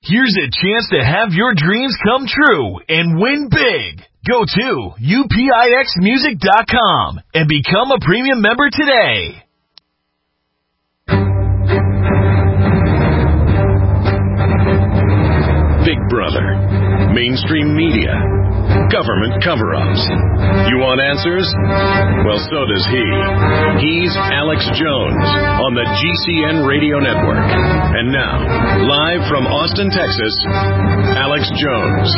Here's a chance to have your dreams come true and win big. Go to UPIXmusic.com and become a premium member today. Big Brother, mainstream media, government cover-ups. You want answers? Well, so does he. He's Alex Jones on the GCN Radio Network. And now, live from Austin, Texas, Alex Jones.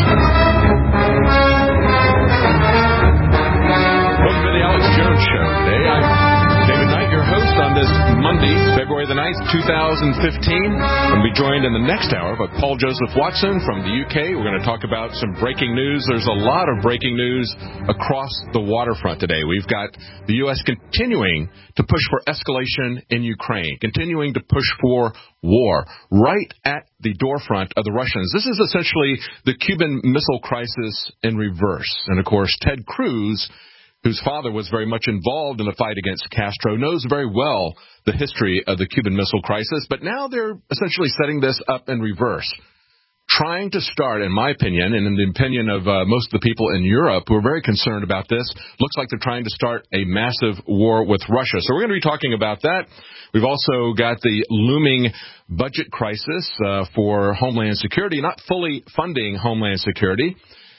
Welcome to the Alex Jones Show. Today, I'm David Knight, your host on this Monday, February the 9th, 2015. I'll be joined in the next hour by Paul Joseph Watson from the UK. We're going to talk about some breaking news. There's a lot of breaking news across the waterfront today. We've got the U.S. continuing to push for escalation in Ukraine, continuing to push for war right at the doorfront of the Russians. This is essentially the Cuban Missile Crisis in reverse. And, of course, Ted Cruz, whose father was very much involved in the fight against Castro, knows very well the history of the Cuban Missile Crisis, but now they're essentially setting this up in reverse, trying to start, in my opinion, and in the opinion of most of the people in Europe who are very concerned about this, looks like they're trying to start a massive war with Russia. So we're going to be talking about that. We've also got the looming budget crisis for Homeland Security, not fully funding Homeland Security,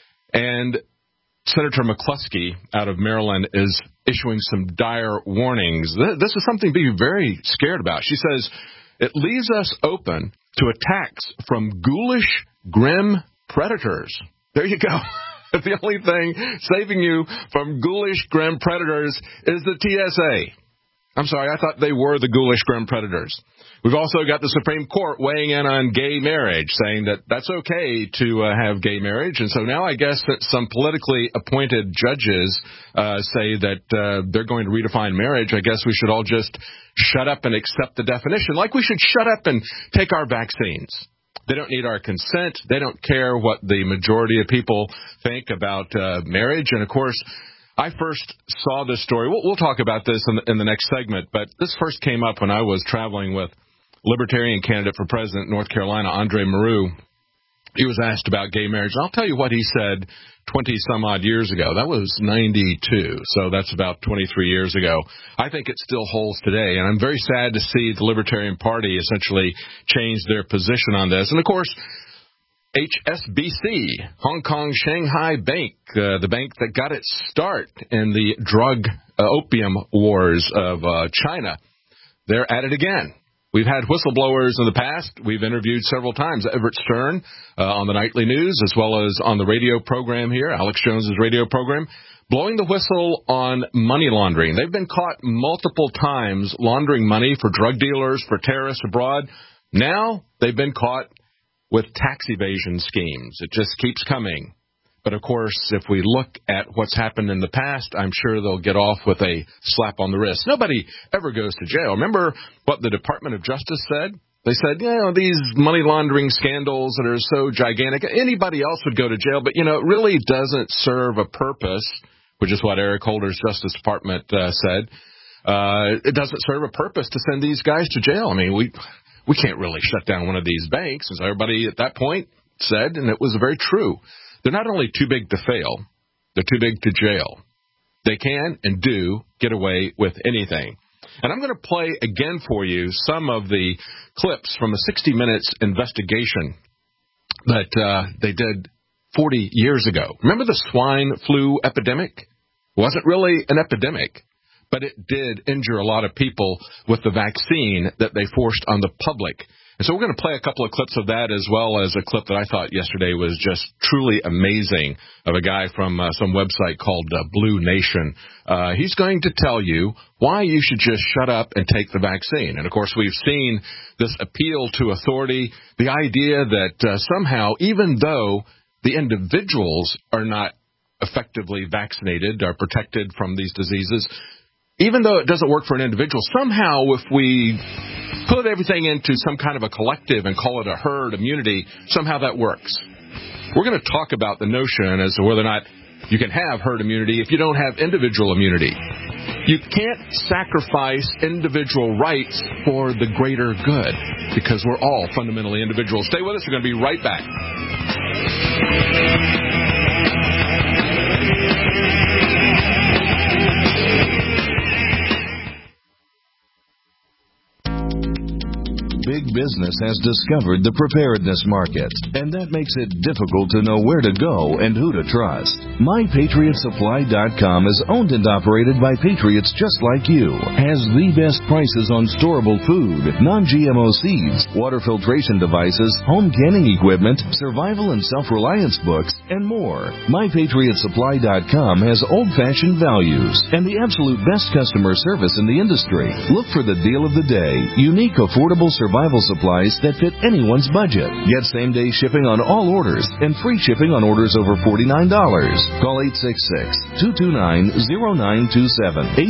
and Senator McCluskey out of Maryland is issuing some dire warnings. This is something to be very scared about. She says it leaves us open to attacks from ghoulish, grim predators. There you go. The only thing saving you from ghoulish, grim predators is the TSA. I'm sorry, I thought they were the ghoulish, grim predators. We've also got the Supreme Court weighing in on gay marriage, saying that that's okay to have gay marriage. And so now I guess that some politically appointed judges say that they're going to redefine marriage. I guess we should all just shut up and accept the definition, like we should shut up and take our vaccines. They don't need our consent. They don't care what the majority of people think about marriage. And, of course, I first saw this story. We'll talk about this in the next segment, but this first came up when I was traveling with Libertarian candidate for president in North Carolina, Andre Maru. He was asked about gay marriage. I'll tell you what he said 20-some-odd years ago. That was 92, so that's about 23 years ago. I think it still holds today, and I'm very sad to see the Libertarian Party essentially change their position on this. And, of course, HSBC, Hong Kong Shanghai Bank, the bank that got its start in the drug opium wars of China, they're at it again. We've had whistleblowers in the past. We've interviewed several times Everett Stern on the nightly news as well as on the radio program here, Alex Jones's radio program, blowing the whistle on money laundering. They've been caught multiple times laundering money for drug dealers, for terrorists abroad. Now they've been caught with tax evasion schemes. It just keeps coming. But, of course, if we look at what's happened in the past, I'm sure they'll get off with a slap on the wrist. Nobody ever goes to jail. Remember what the Department of Justice said? They said, these money laundering scandals that are so gigantic, anybody else would go to jail, but, it really doesn't serve a purpose, which is what Eric Holder's Justice Department said. It doesn't serve a purpose to send these guys to jail. I mean, we can't really shut down one of these banks, as everybody at that point said, and it was very true. They're not only too big to fail, they're too big to jail. They can and do get away with anything. And I'm going to play again for you some of the clips from a 60 Minutes investigation that they did 40 years ago. Remember the swine flu epidemic? It wasn't really an epidemic, but it did injure a lot of people with the vaccine that they forced on the public. And so we're going to play a couple of clips of that, as well as a clip that I thought yesterday was just truly amazing of a guy from some website called Blue Nation. He's going to tell you why you should just shut up and take the vaccine. And, of course, we've seen this appeal to authority, the idea that somehow, even though the individuals are not effectively vaccinated or protected from these diseases, even though it doesn't work for an individual, somehow if we put everything into some kind of a collective and call it a herd immunity, somehow that works. We're going to talk about the notion as to whether or not you can have herd immunity if you don't have individual immunity. You can't sacrifice individual rights for the greater good because we're all fundamentally individuals. Stay with us. We're going to be right back. Big business has discovered the preparedness market, and that makes it difficult to know where to go and who to trust. MyPatriotSupply.com is owned and operated by patriots just like you, has the best prices on storable food, non-GMO seeds, water filtration devices, home canning equipment, survival and self-reliance books, and more. MyPatriotSupply.com has old-fashioned values and the absolute best customer service in the industry. Look for the deal of the day, unique, affordable survival supplies that fit anyone's budget. Get same-day shipping on all orders and free shipping on orders over $49. Call 866-229-0927,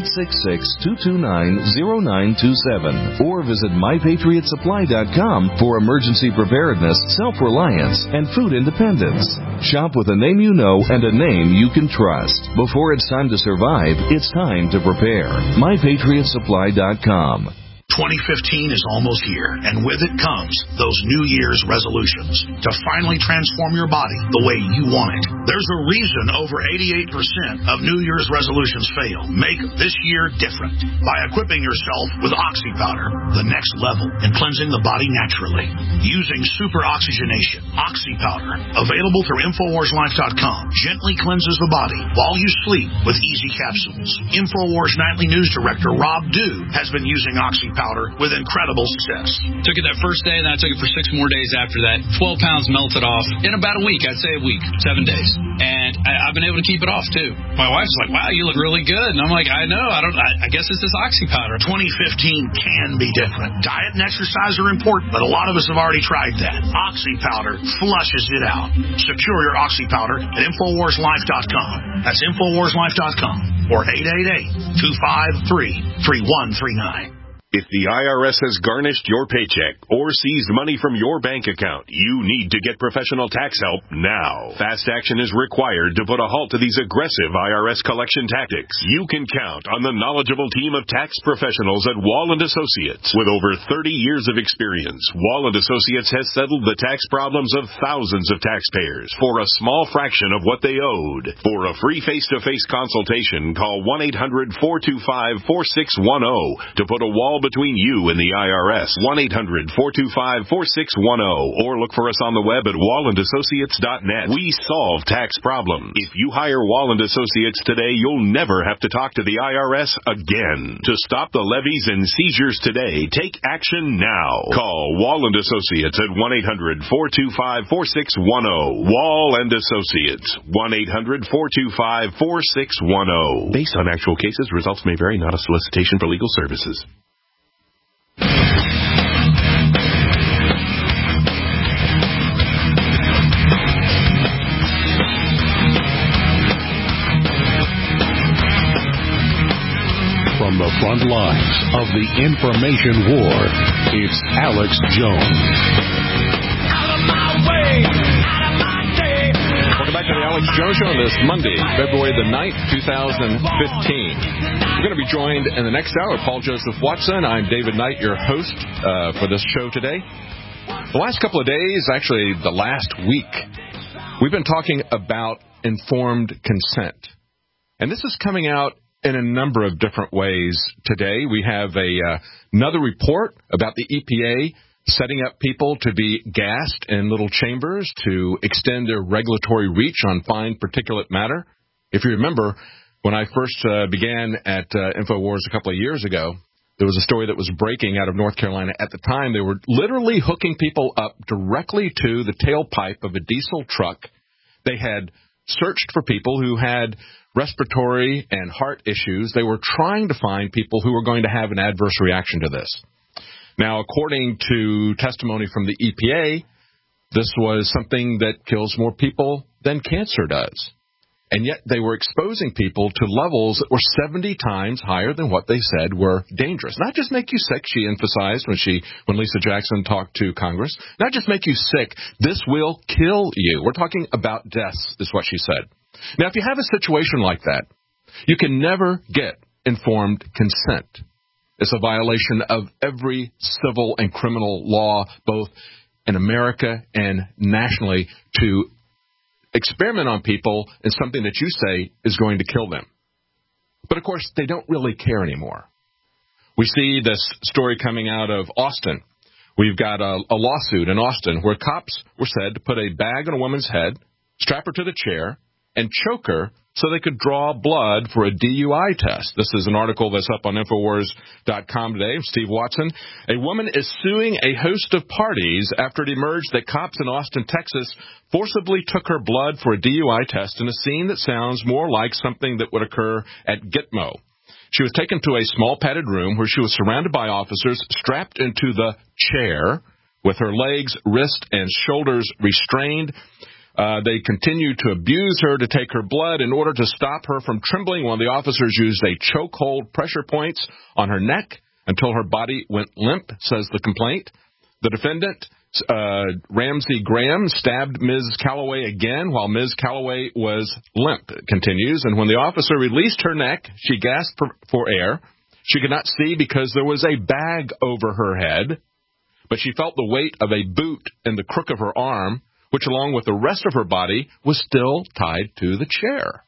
866-229-0927, or visit MyPatriotSupply.com for emergency preparedness, self-reliance, and food independence. Shop with a name you know and a name you can trust. Before it's time to survive, it's time to prepare. MyPatriotSupply.com. 2015 is almost here, and with it comes those New Year's resolutions to finally transform your body the way you want it. There's a reason over 88% of New Year's resolutions fail. Make this year different by equipping yourself with Oxy Powder, the next level in cleansing the body naturally. Using super oxygenation, Oxy Powder, available through InfoWarsLife.com, gently cleanses the body while you sleep with easy capsules. InfoWars Nightly News Director Rob Dew has been using Oxy Powder with incredible success. Took it that first day, and then I took it for 6 more days after that. 12 pounds melted off in about a week. I'd say a week, 7 days. And I've been able to keep it off, too. My wife's like, wow, you look really good. And I'm like, I know. I guess it's this Oxy Powder. 2015 can be different. Diet and exercise are important, but a lot of us have already tried that. Oxy Powder flushes it out. Secure your Oxy Powder at InfoWarsLife.com. That's InfoWarsLife.com or 888-253-3139. If the IRS has garnished your paycheck or seized money from your bank account, you need to get professional tax help now. Fast action is required to put a halt to these aggressive IRS collection tactics. You can count on the knowledgeable team of tax professionals at Wall & Associates. With over 30 years of experience, Wall & Associates has settled the tax problems of thousands of taxpayers for a small fraction of what they owed. For a free face-to-face consultation, call 1-800-425-4610 to put a wall between you and the IRS. 1-800-425-4610 or look for us on the web at wallandassociates.net. We solve tax problems. If you hire Wall & Associates today, you'll never have to talk to the IRS again. To stop the levies and seizures today, take action now. Call Wall & Associates at 1-800-425-4610. Wall & Associates, 1-800-425-4610. Based on actual cases, results may vary, not a solicitation for legal services. From the front lines of the information war, it's Alex Jones. Out of my way, out of my day. Welcome back to the Alex Jones Show on this Monday, February the 9th, 2015. We're going to be joined in the next hour by Paul Joseph Watson. I'm David Knight, your host for this show today. The last couple of days, actually the last week, we've been talking about informed consent. And this is coming out in a number of different ways today. We have another report about the EPA setting up people to be gassed in little chambers to extend their regulatory reach on fine particulate matter. If you remember, when I first began at InfoWars a couple of years ago, there was a story that was breaking out of North Carolina. At the time, they were literally hooking people up directly to the tailpipe of a diesel truck. They had searched for people who had respiratory and heart issues. They were trying to find people who were going to have an adverse reaction to this. Now, according to testimony from the EPA, this was something that kills more people than cancer does. And yet they were exposing people to levels that were 70 times higher than what they said were dangerous. Not just make you sick, she emphasized when Lisa Jackson talked to Congress. Not just make you sick, this will kill you. We're talking about deaths, is what she said. Now, if you have a situation like that, you can never get informed consent. It's a violation of every civil and criminal law, both in America and nationally, to experiment on people in something that you say is going to kill them. But, of course, they don't really care anymore. We see this story coming out of Austin. We've got a lawsuit in Austin where cops were said to put a bag on a woman's head, strap her to the chair, and choke her so they could draw blood for a DUI test. This is an article that's up on Infowars.com today. Steve Watson. A woman is suing a host of parties after it emerged that cops in Austin, Texas, forcibly took her blood for a DUI test in a scene that sounds more like something that would occur at Gitmo. She was taken to a small padded room where she was surrounded by officers, strapped into the chair with her legs, wrists, and shoulders restrained. They continued to abuse her to take her blood. In order to stop her from trembling, one of the officers used a chokehold pressure points on her neck until her body went limp, says the complaint. The defendant, Ramsey Graham, stabbed Ms. Calloway again while Ms. Calloway was limp, it continues. And when the officer released her neck, she gasped for air. She could not see because there was a bag over her head, but she felt the weight of a boot in the crook of her arm, which along with the rest of her body was still tied to the chair.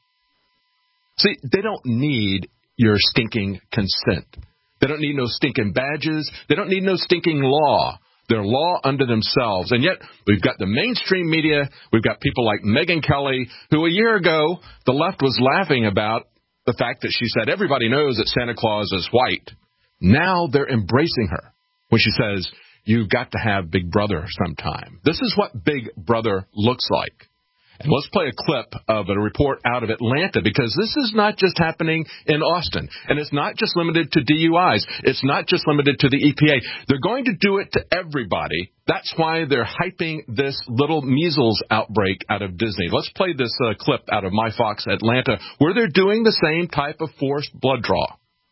See, they don't need your stinking consent. They don't need no stinking badges. They don't need no stinking law. They're law unto themselves. And yet we've got the mainstream media. We've got people like Megyn Kelly, who a year ago the left was laughing about the fact that she said everybody knows that Santa Claus is white. Now they're embracing her when she says, you've got to have Big Brother sometime. This is what Big Brother looks like. And let's play a clip of a report out of Atlanta, because this is not just happening in Austin. And it's not just limited to DUIs. It's not just limited to the EPA. They're going to do it to everybody. That's why they're hyping this little measles outbreak out of Disney. Let's play this clip out of My Fox Atlanta, where they're doing the same type of forced blood draw.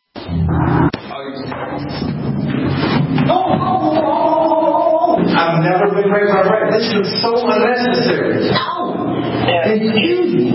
I've never been raised by right. This is so unnecessary. It's easy.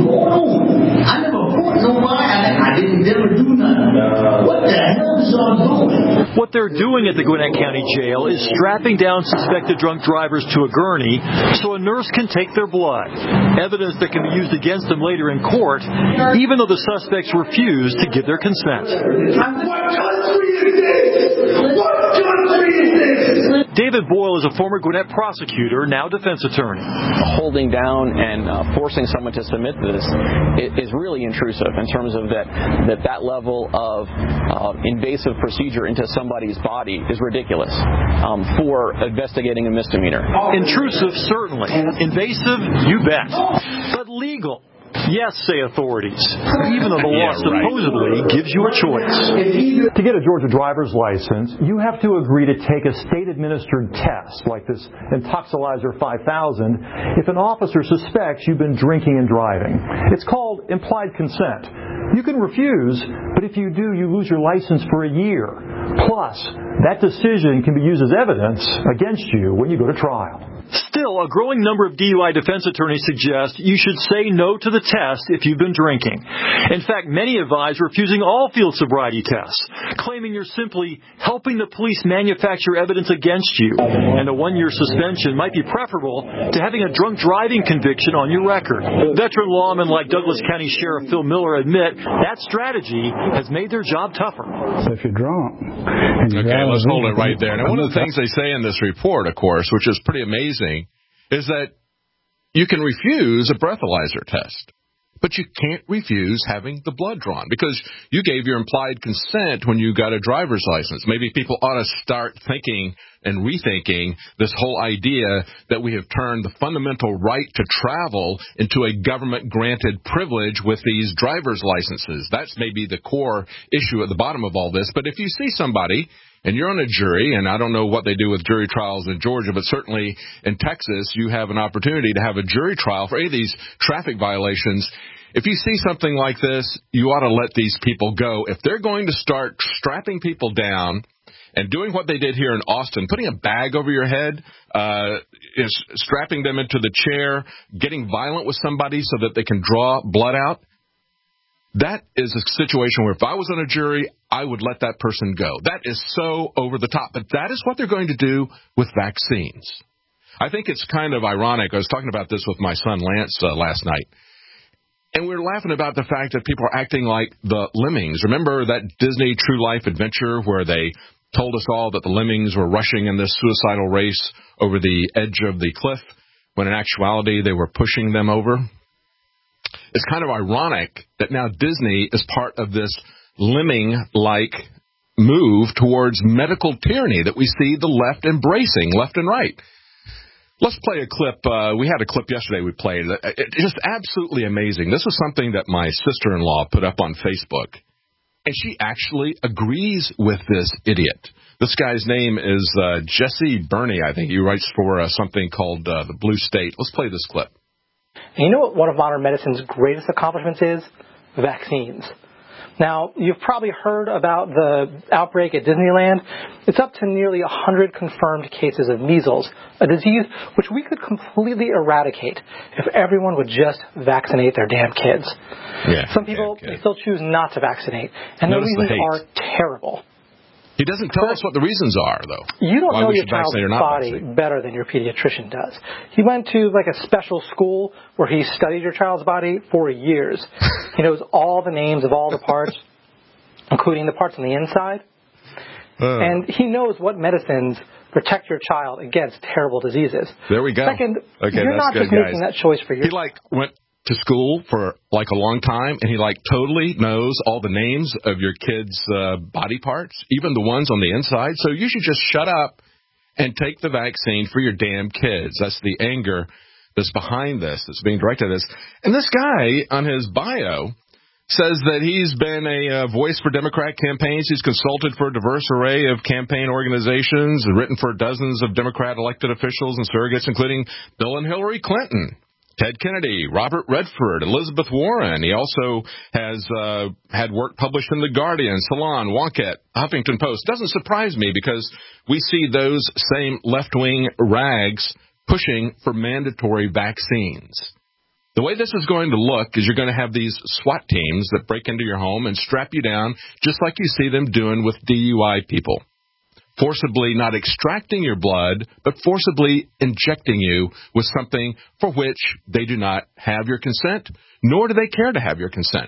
I never fought nobody. I didn't never do nothing. What the hell is y'all doing? What they're doing at the Gwinnett County Jail is strapping down suspected drunk drivers to a gurney so a nurse can take their blood. Evidence that can be used against them later in court, even though the suspects refuse to give their consent. What country is this? What country is this? David Boyle is a former Gwinnett prosecutor, now defense attorney. Holding down and forcing someone to submit to this is really intrusive in terms of that level of invasive procedure into somebody's body is ridiculous for investigating a misdemeanor. Intrusive, certainly. Invasive, you bet. But legal. Yes, say authorities, even though the law supposedly gives you a choice. To get a Georgia driver's license, you have to agree to take a state-administered test, like this Intoxilizer 5000, if an officer suspects you've been drinking and driving. It's called implied consent. You can refuse, but if you do, you lose your license for a year. Plus, that decision can be used as evidence against you when you go to trial. Still, a growing number of DUI defense attorneys suggest you should say no to the test if you've been drinking. In fact, many advise refusing all field sobriety tests, claiming you're simply helping the police manufacture evidence against you, and a one-year suspension might be preferable to having a drunk driving conviction on your record. Veteran lawmen like Douglas County Sheriff Phil Miller admit that strategy has made their job tougher. So if you're drunk... Okay, let's hold it right there. Now, one of the things they say in this report, of course, which is pretty amazing, is that you can refuse a breathalyzer test, but you can't refuse having the blood drawn because you gave your implied consent when you got a driver's license. Maybe people ought to start thinking and rethinking this whole idea that we have turned the fundamental right to travel into a government-granted privilege with these driver's licenses. That's maybe the core issue at the bottom of all this. But if you see somebody and you're on a jury, and I don't know what they do with jury trials in Georgia, but certainly in Texas, you have an opportunity to have a jury trial for any of these traffic violations. If you see something like this, you ought to let these people go. If they're going to start strapping people down and doing what they did here in Austin, putting a bag over your head, strapping them into the chair, getting violent with somebody so that they can draw blood out, That is a situation where if I was on a jury, I would let that person go. That is so over the top. But that is what they're going to do with vaccines. I think it's kind of ironic. I was talking about this with my son Lance last night. And we were laughing about the fact that people are acting like the lemmings. Remember that Disney True Life adventure where they told us all that the lemmings were rushing in this suicidal race over the edge of the cliff, when in actuality they were pushing them over? It's kind of ironic that now Disney is part of this lemming-like move towards medical tyranny that we see the left embracing, left and right. Let's play a clip. We had a clip yesterday we played. It's just absolutely amazing. This was something that my sister-in-law put up on Facebook, and she actually agrees with this idiot. This guy's name is Jesse Burney, I think. He writes for something called The Blue State. Let's play this clip. And you know what one of modern medicine's greatest accomplishments is? Vaccines. Now, you've probably heard about the outbreak at Disneyland. It's up to nearly 100 confirmed cases of measles, a disease which we could completely eradicate if everyone would just vaccinate their damn kids. Yeah, some people they still choose not to vaccinate, and the reasons are terrible. He doesn't tell us what the reasons are, though. You don't know your child's body better than your pediatrician does. He went to like a special school where he studied your child's body for years. He knows all the names of all the parts, including the parts on the inside. And he knows what medicines protect your child against terrible diseases. There we go. Second, you're not just making that choice for your child. He went to school for a long time, and he totally knows all the names of your kids' body parts, even the ones on the inside. So you should just shut up and take the vaccine for your damn kids. That's the anger that's behind this, that's being directed at this. And this guy on his bio says that he's been a voice for Democrat campaigns. He's consulted for a diverse array of campaign organizations and written for dozens of Democrat elected officials and surrogates, including Bill and Hillary Clinton, Ted Kennedy, Robert Redford, Elizabeth Warren. He also has had work published in The Guardian, Salon, Wonkette, Huffington Post. Doesn't surprise me because we see those same left-wing rags pushing for mandatory vaccines. The way this is going to look is you're going to have these SWAT teams that break into your home and strap you down just like you see them doing with DUI people. Forcibly not extracting your blood, but forcibly injecting you with something for which they do not have your consent, nor do they care to have your consent.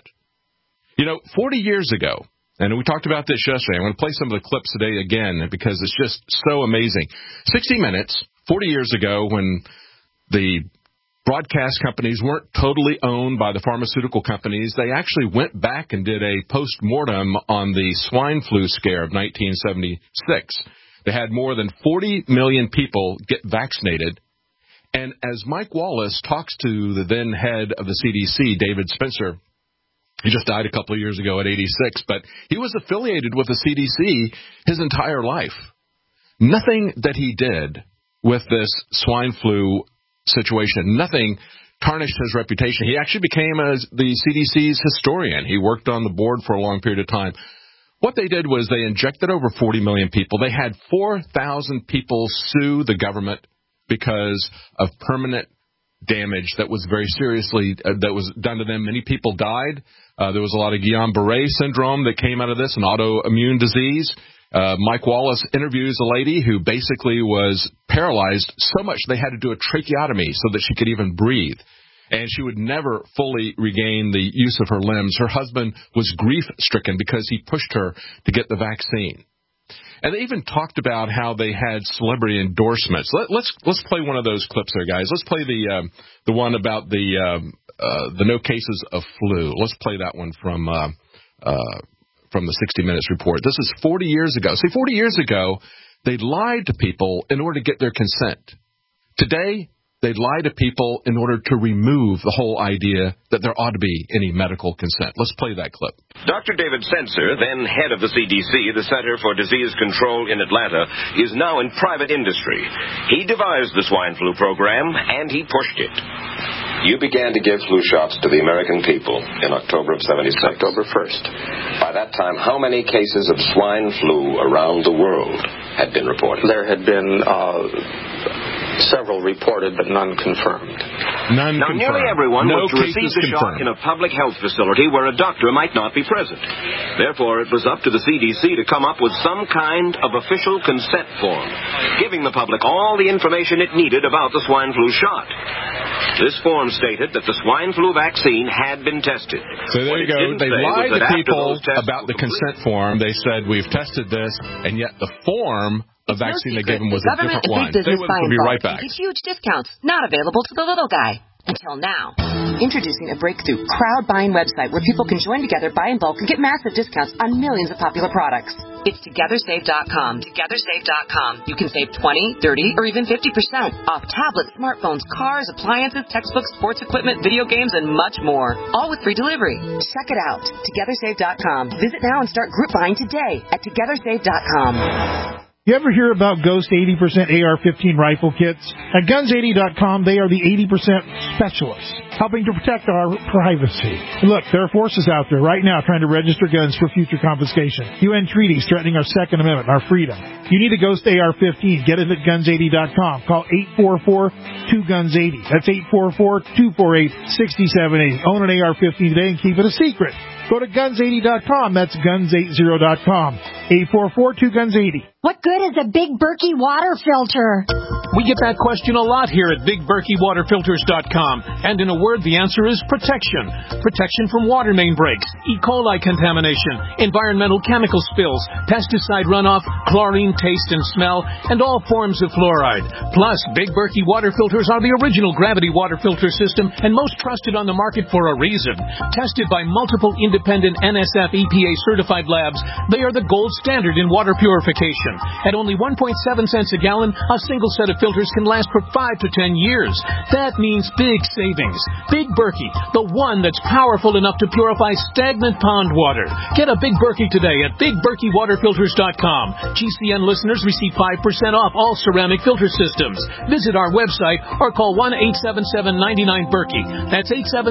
40 years ago, and we talked about this yesterday, I'm going to play some of the clips today again because it's just so amazing. 60 Minutes, 40 years ago, when the broadcast companies weren't totally owned by the pharmaceutical companies, they actually went back and did a post-mortem on the swine flu scare of 1976. They had more than 40 million people get vaccinated. And as Mike Wallace talks to the then head of the CDC, David Spencer, he just died a couple of years ago at 86, but he was affiliated with the CDC his entire life. Nothing that he did with this swine flu situation, nothing tarnished his reputation. He actually became the CDC's historian. He worked on the board for a long period of time. What they did was they injected over 40 million people. They had 4,000 people sue the government because of permanent damage that was very seriously that was done to them. Many people died. There was a lot of Guillain-Barré syndrome that came out of this, an autoimmune disease. Mike Wallace interviews a lady who basically was paralyzed so much they had to do a tracheotomy so that she could even breathe. And she would never fully regain the use of her limbs. Her husband was grief-stricken because he pushed her to get the vaccine. And they even talked about how they had celebrity endorsements. Let's play one of those clips there, guys. Let's play the one about the no cases of flu. Let's play that one from the 60 Minutes report. This is 40 years ago. See, 40 years ago, they lied to people in order to get their consent. Today, they lie to people in order to remove the whole idea that there ought to be any medical consent. Let's play that clip. Dr. David Spencer, then head of the CDC, the Center for Disease Control in Atlanta, is now in private industry. He devised the swine flu program, and he pushed it. You began to give flu shots to the American people in October of 76. October 1st. By that time, how many cases of swine flu around the world had been reported? There had been several reported, but none confirmed. None now, confirmed. nearly everyone No was to receive cases the shot confirmed. in a public health facility where a doctor might not be present. Therefore, it was up to the CDC to come up with some kind of official consent form, giving the public all the information it needed about the swine flu shot. This form stated that the swine flu vaccine had been tested. So there you go. They lied to people about the consent form. They said, we've tested this, and yet the form of vaccine they gave them was a different one. They will be right back. Huge discounts, not available to the little guy. Until now. Introducing a breakthrough crowd buying website where people can join together, buy in bulk, and get massive discounts on millions of popular products. It's TogetherSave.com. TogetherSave.com. You can save 20, 30, or even 50% off tablets, smartphones, cars, appliances, textbooks, sports equipment, video games, and much more. All with free delivery. Check it out. TogetherSave.com. Visit now and start group buying today at TogetherSave.com. You ever hear about Ghost 80% AR-15 rifle kits? At Guns80.com, they are the 80% specialists, helping to protect our privacy. Look, there are forces out there right now trying to register guns for future confiscation. UN treaties threatening our Second Amendment and our freedom. You need a Ghost AR-15. Get it at Guns80.com. Call 844-2GUNS80. That's 844-248-6078. Own an AR-15 today and keep it a secret. Go to Guns80.com. That's Guns80.com. 844-2GUNS80. What good is a Big Berkey water filter? We get that question a lot here at BigBerkeyWaterFilters.com. And in a word, the answer is protection. Protection from water main breaks, E. coli contamination, environmental chemical spills, pesticide runoff, chlorine taste and smell, and all forms of fluoride. Plus, Big Berkey water filters are the original gravity water filter system and most trusted on the market for a reason. Tested by multiple independent NSF EPA certified labs, they are the gold standard in water purification. At only 1.7 cents a gallon, a single set of filters can last for 5 to 10 years. That means big savings. Big Berkey, the one that's powerful enough to purify stagnant pond water. Get a Big Berkey today at BigBerkeyWaterFilters.com. GCN listeners receive 5% off all ceramic filter systems. Visit our website or call 1-877-99-BERKEY. That's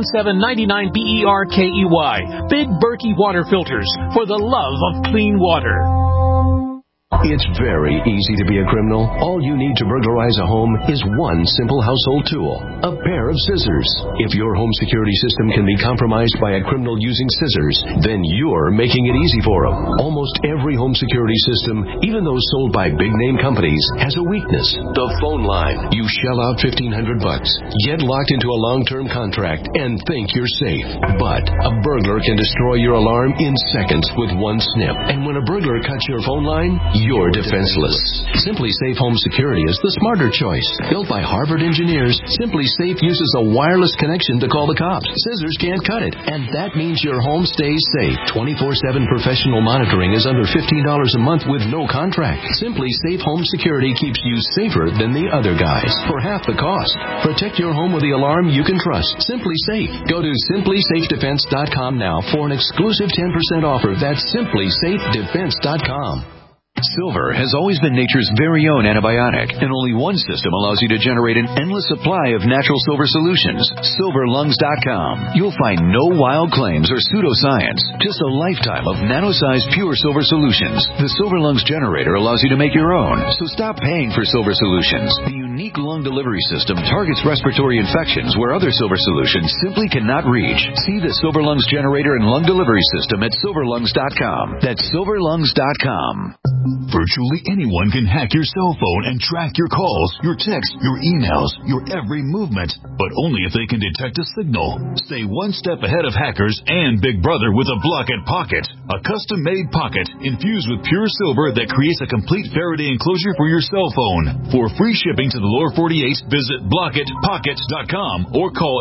877-99-BERKEY. Big Berkey Water Filters, for the love of clean water. It's very easy to be a criminal. All you need to burglarize a home is one simple household tool, a pair of scissors. If your home security system can be compromised by a criminal using scissors, then you're making it easy for them. Almost every home security system, even those sold by big-name companies, has a weakness. The phone line. You shell out $1,500, get locked into a long-term contract, and think you're safe. But a burglar can destroy your alarm in seconds with one snip. And when a burglar cuts your phone line, you're defenseless. Simply Safe Home Security is the smarter choice. Built by Harvard engineers, Simply Safe uses a wireless connection to call the cops. Scissors can't cut it, and that means your home stays safe. 24/7 professional monitoring is under $15 a month with no contract. Simply Safe Home Security keeps you safer than the other guys for half the cost. Protect your home with the alarm you can trust. Simply Safe. Go to simplysafedefense.com now for an exclusive 10% offer. That's simplysafedefense.com. Silver has always been nature's very own antibiotic, and only one system allows you to generate an endless supply of natural silver solutions. SilverLungs.com. You'll find no wild claims or pseudoscience, just a lifetime of nano-sized pure silver solutions. The Silver Lungs generator allows you to make your own, so stop paying for silver solutions. The unique lung delivery system targets respiratory infections where other silver solutions simply cannot reach. See the Silver Lungs generator and lung delivery system at SilverLungs.com. That's SilverLungs.com. Virtually anyone can hack your cell phone and track your calls, your texts, your emails, your every movement, but only if they can detect a signal. Stay one step ahead of hackers and Big Brother with a Block-It Pocket, a custom-made pocket infused with pure silver that creates a complete Faraday enclosure for your cell phone. For free shipping to the lower 48, visit BlockItPockets.com or call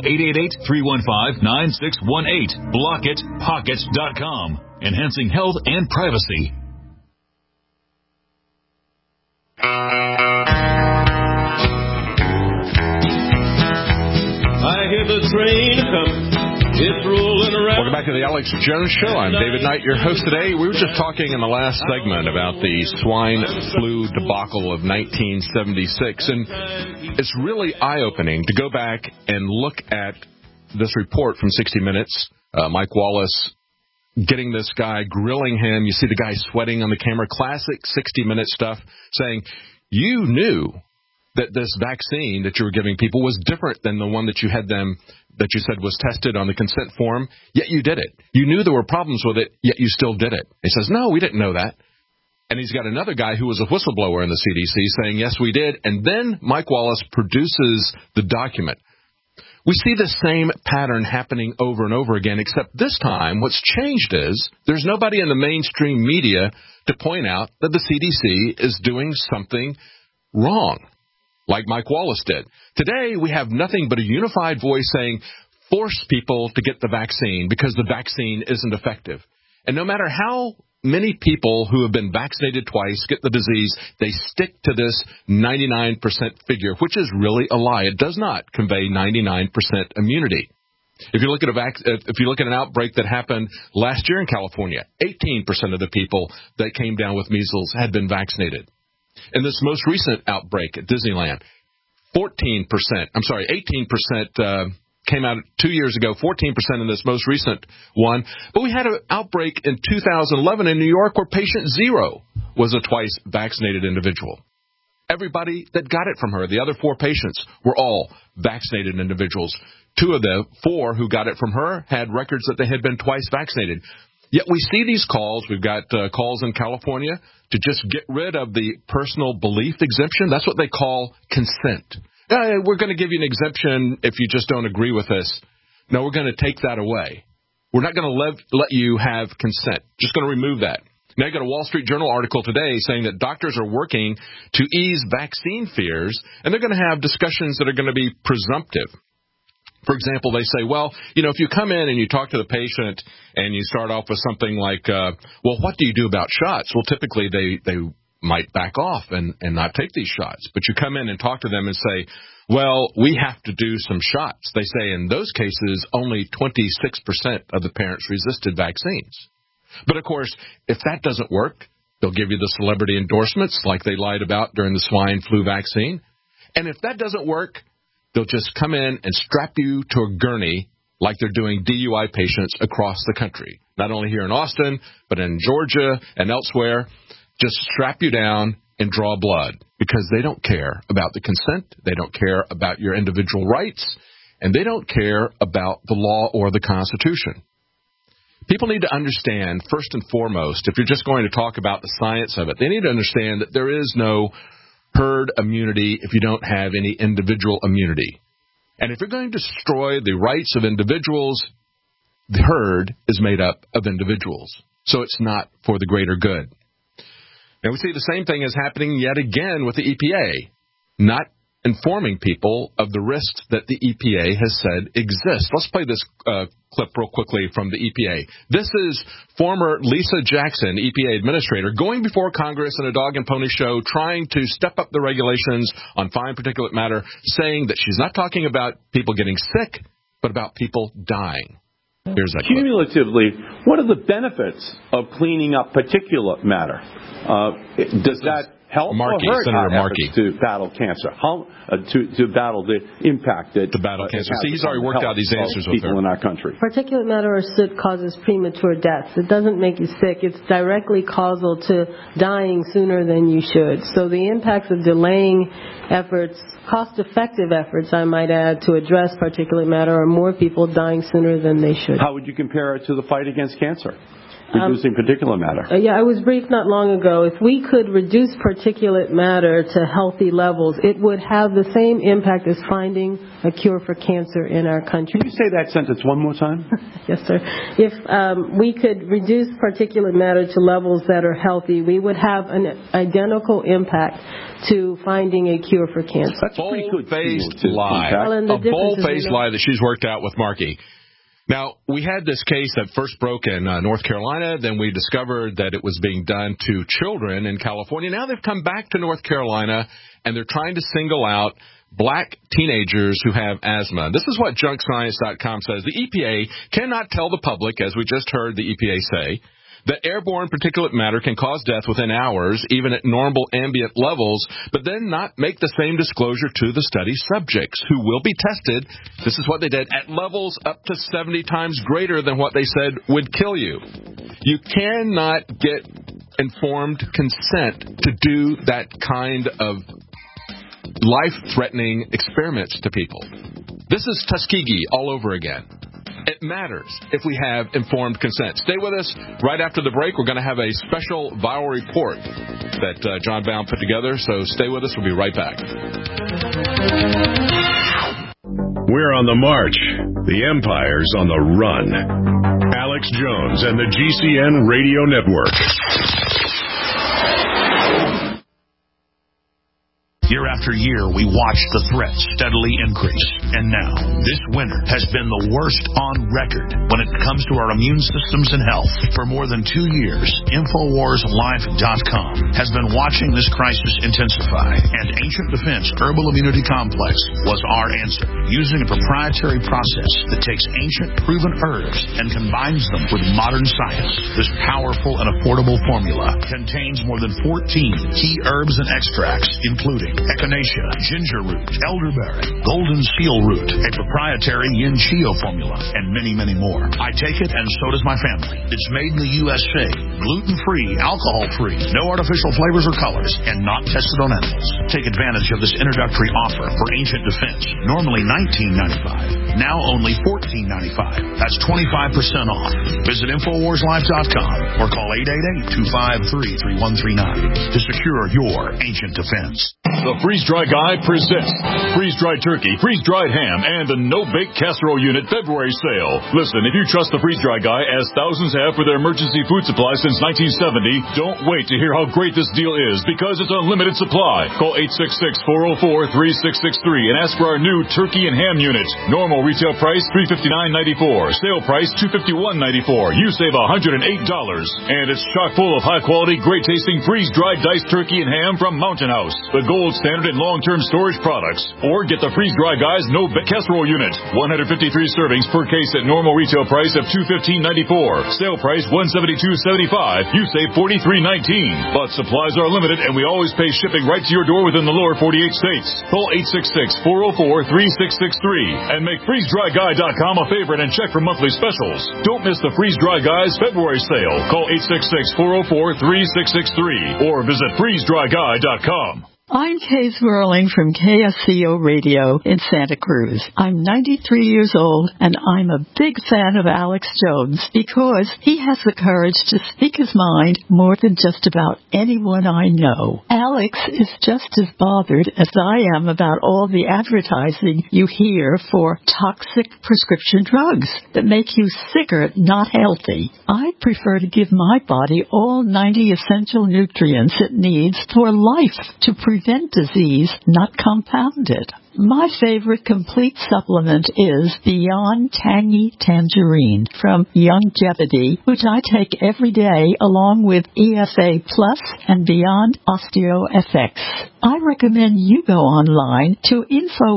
888-315-9618. BlockItPockets.com, enhancing health and privacy. I hear the train coming. It's rolling around. Welcome back to the Alex Jones Show. I'm David Knight, your host today. We were just talking in the last segment about the swine flu debacle of 1976, and it's really eye-opening to go back and look at this report from 60 Minutes. Mike Wallace getting this guy, grilling him. You see the guy sweating on the camera. Classic 60 Minute stuff, saying, you knew that this vaccine that you were giving people was different than the one that you had them, that you said was tested on the consent form, yet you did it. You knew there were problems with it, yet you still did it. He says, no, we didn't know that. And he's got another guy who was a whistleblower in the CDC saying, yes, we did. And then Mike Wallace produces the document. We see the same pattern happening over and over again, except this time what's changed is there's nobody in the mainstream media to point out that the CDC is doing something wrong, like Mike Wallace did. Today, we have nothing but a unified voice saying, force people to get the vaccine because the vaccine isn't effective. And no matter how many people who have been vaccinated twice get the disease, they stick to this 99% figure, which is really a lie. It does not convey 99% immunity. If you look at an outbreak that happened last year in California, 18% of the people that came down with measles had been vaccinated. In this most recent outbreak at Disneyland, 18% came out 2 years ago, 14% in this most recent one. But we had an outbreak in 2011 in New York where patient 0 was a twice vaccinated individual. Everybody that got it from her, the other 4 patients, were all vaccinated individuals. 2 of the 4 who got it from her had records that they had been twice vaccinated. Yet we see these calls. We've got calls in California to just get rid of the personal belief exemption. That's what they call consent. We're going to give you an exemption if you just don't agree with us. No, we're going to take that away. We're not going to let you have consent. Just going to remove that. Now, you got a Wall Street Journal article today saying that doctors are working to ease vaccine fears, and they're going to have discussions that are going to be presumptive. For example, they say, well, if you come in and you talk to the patient and you start off with something like, well, what do you do about shots? Well, typically they might back off and not take these shots. But you come in and talk to them and say, well, we have to do some shots. They say in those cases, only 26% of the parents resisted vaccines. But, of course, if that doesn't work, they'll give you the celebrity endorsements like they lied about during the swine flu vaccine. And if that doesn't work, they'll just come in and strap you to a gurney like they're doing DUI patients across the country, not only here in Austin, but in Georgia and elsewhere. Just strap you down and draw blood because they don't care about the consent. They don't care about your individual rights, and they don't care about the law or the Constitution. People need to understand, first and foremost, if you're just going to talk about the science of it, they need to understand that there is no herd immunity if you don't have any individual immunity. And if you're going to destroy the rights of individuals, the herd is made up of individuals. So it's not for the greater good. And we see the same thing is happening yet again with the EPA, not informing people of the risks that the EPA has said exist. Let's play this clip real quickly from the EPA. This is former Lisa Jackson, EPA administrator, going before Congress in a dog and pony show trying to step up the regulations on fine particulate matter, saying that she's not talking about people getting sick, but about people dying. Here's that clip. Cumulatively, what are the benefits of cleaning up particulate matter? Does that help Markey, or hurt Senator our Markey. efforts to battle cancer? To battle the impact that cancer. See, he's already worked out these answers with people in our country. Particulate matter or soot causes premature deaths. It doesn't make you sick. It's directly causal to dying sooner than you should. So the impacts of delaying efforts, cost-effective efforts, I might add, to address particulate matter are more people dying sooner than they should. How would you compare it to the fight against cancer? Reducing particulate matter. I was briefed not long ago. If we could reduce particulate matter to healthy levels, it would have the same impact as finding a cure for cancer in our country. Can you say that sentence one more time? Yes, sir. If we could reduce particulate matter to levels that are healthy, we would have an identical impact to finding a cure for cancer. That's a pretty good bold-faced lie. A bold-faced lie that she's worked out with Markey. Now, we had this case that first broke in North Carolina. Then we discovered that it was being done to children in California. Now they've come back to North Carolina, and they're trying to single out black teenagers who have asthma. This is what JunkScience.com says. The EPA cannot tell the public, as we just heard the EPA say, that airborne particulate matter can cause death within hours, even at normal ambient levels, but then not make the same disclosure to the study subjects who will be tested. This is what they did, at levels up to 70 times greater than what they said would kill you. You cannot get informed consent to do that kind of life-threatening experiments to people. This is Tuskegee all over again. It matters if we have informed consent. Stay with us. Right after the break, we're going to have a special viral report that John Baum put together, so stay with us. We'll be right back. We're on the march. The empire's on the run. Alex Jones and the GCN Radio Network. Year after year, we watched the threats steadily increase. And now, this winter has been the worst on record when it comes to our immune systems and health. For more than 2 years, InfoWarsLife.com has been watching this crisis intensify. And Ancient Defense Herbal Immunity Complex was our answer. Using a proprietary process that takes ancient proven herbs and combines them with modern science, this powerful and affordable formula contains more than 14 key herbs and extracts, including echinacea, ginger root, elderberry, golden seal root, a proprietary yin chio formula, and many, many more. I take it, and so does my family. It's made in the USA, gluten-free, alcohol-free, no artificial flavors or colors, and not tested on animals. Take advantage of this introductory offer for Ancient Defense, normally $19.95, now only $14.95. That's 25% off. Visit InfoWarsLife.com or call 888-253-3139 to secure your Ancient Defense. The Freeze-Dry Guy presents freeze-dried turkey, freeze-dried ham, and the no-bake casserole unit February sale. Listen, if you trust the Freeze-Dry Guy, as thousands have for their emergency food supply since 1970, don't wait to hear how great this deal is, because it's unlimited supply. Call 866-404-3663 and ask for our new turkey and ham unit. Normal retail price $359.94. Sale price $251.94. You save $108. And it's chock full of high-quality, great-tasting freeze-dried diced turkey and ham from Mountain House, the gold standard in long-term storage products. Or get the Freeze-Dry Guy's no-bake casserole unit. 153 servings per case at normal retail price of $215.94. Sale price $172.75. You save $43.19. But supplies are limited, and we always pay shipping right to your door within the lower 48 states. Call 866-404-3663 and make FreezeDryGuy.com a favorite and check for monthly specials. Don't miss the Freeze-Dry Guy's February sale. Call 866-404-3663 or visit FreezeDryGuy.com. I'm Kay Swirling from KSCO Radio in Santa Cruz. I'm 93 years old, and I'm a big fan of Alex Jones because he has the courage to speak his mind more than just about anyone I know. Alex is just as bothered as I am about all the advertising you hear for toxic prescription drugs that make you sicker, not healthy. I prefer to give my body all 90 essential nutrients it needs for life to prevent disease, not compound it. My favorite complete supplement is Beyond Tangy Tangerine from Youngevity, which I take every day along with EFA Plus and Beyond OsteoFX. I recommend you go online to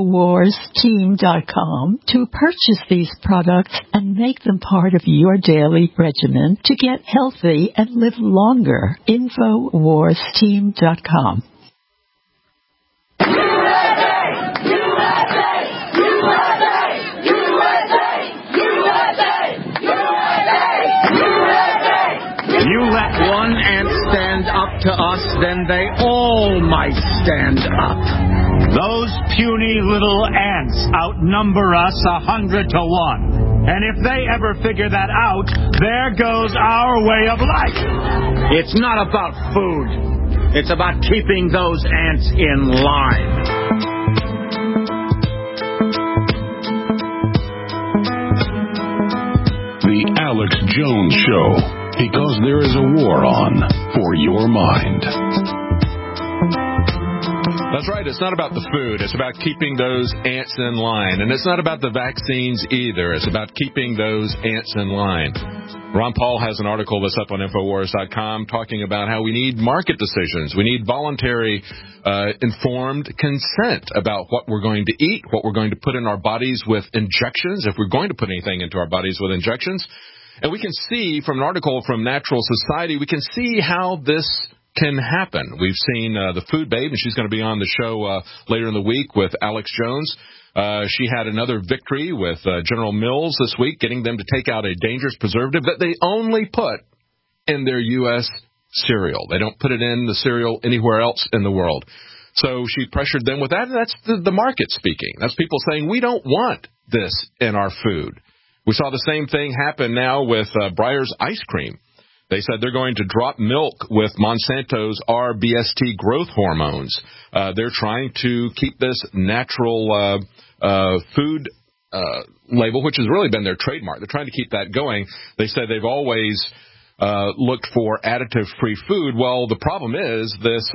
InfoWarsTeam.com to purchase these products and make them part of your daily regimen to get healthy and live longer. InfoWarsTeam.com. You let one ant stand up to us, then they all might stand up. Those puny little ants outnumber us 100 to 1. And if they ever figure that out, there goes our way of life. It's not about food. It's about keeping those ants in line. The Alex Jones Show, because there is a war on for your mind. That's right. It's not about the food. It's about keeping those ants in line. And it's not about the vaccines either. It's about keeping those ants in line. Ron Paul has an article that's up on Infowars.com talking about how we need market decisions. We need voluntary, informed consent about what we're going to eat, what we're going to put in our bodies with injections, if we're going to put anything into our bodies with injections. And we can see from an article from Natural Society, we can see how this can happen. We've seen the Food Babe, and she's going to be on the show later in the week with Alex Jones. She had another victory with General Mills this week, getting them to take out a dangerous preservative that they only put in their U.S. cereal. They don't put it in the cereal anywhere else in the world. So she pressured them with that, and that's the market speaking. That's people saying, we don't want this in our food. We saw the same thing happen now with Breyers ice cream. They said they're going to drop milk with Monsanto's RBST growth hormones. They're trying to keep this natural food label, which has really been their trademark. They're trying to keep that going. They said they've always looked for additive-free food. Well, the problem is this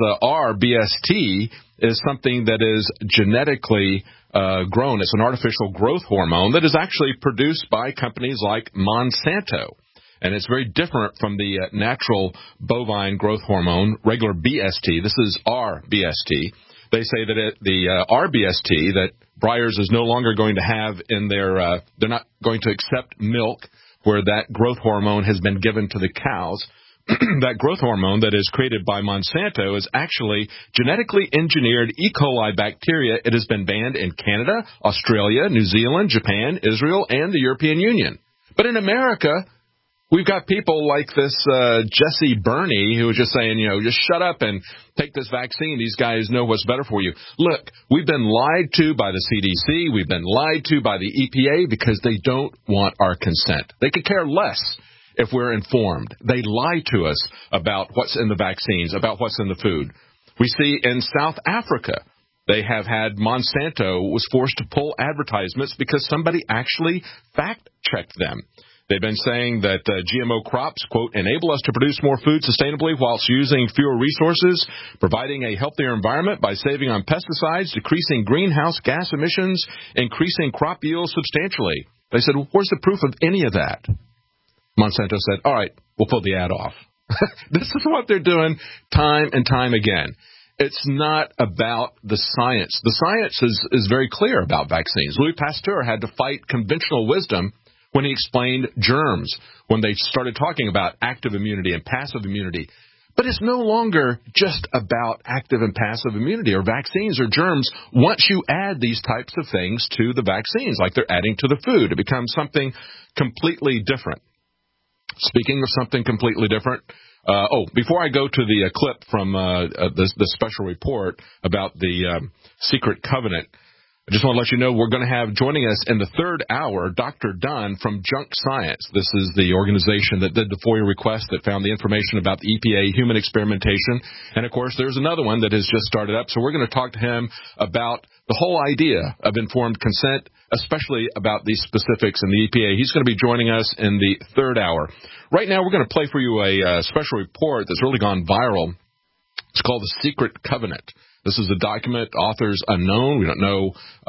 RBST is something that is genetically grown. It's an artificial growth hormone that is actually produced by companies like Monsanto. And it's very different from the natural bovine growth hormone, regular BST. This is RBST. They say that the RBST that Breyers is no longer going to have in their they're not going to accept milk where that growth hormone has been given to the cows. That growth hormone that is created by Monsanto is actually genetically engineered E. coli bacteria. It has been banned in Canada, Australia, New Zealand, Japan, Israel, and the European Union. But in America, we've got people like this Jesse Burney who is just saying, just shut up and take this vaccine. These guys know what's better for you. Look, we've been lied to by the CDC. We've been lied to by the EPA because they don't want our consent. They could care less if we're informed. They lie to us about what's in the vaccines, about what's in the food. We see in South Africa, they have had Monsanto was forced to pull advertisements because somebody actually fact-checked them. They've been saying that GMO crops, quote, enable us to produce more food sustainably whilst using fewer resources, providing a healthier environment by saving on pesticides, decreasing greenhouse gas emissions, increasing crop yield substantially. They said, well, where's the proof of any of that? Monsanto said, all right, we'll pull the ad off. This is what they're doing time and time again. It's not about the science. The science is very clear about vaccines. Louis Pasteur had to fight conventional wisdom when he explained germs, when they started talking about active immunity and passive immunity. But it's no longer just about active and passive immunity or vaccines or germs. Once you add these types of things to the vaccines, like they're adding to the food, it becomes something completely different. Speaking of something completely different, before I go to the clip from the special report about the secret covenant, I just want to let you know we're going to have joining us in the third hour Dr. Dunn from Junk Science. This is the organization that did the FOIA request that found the information about the EPA human experimentation. And, of course, there's another one that has just started up. So we're going to talk to him about the whole idea of informed consent, especially about these specifics in the EPA. He's going to be joining us in the third hour. Right now we're going to play for you a special report that's really gone viral. It's called The Secret Covenant. This is a document, authors unknown. We don't know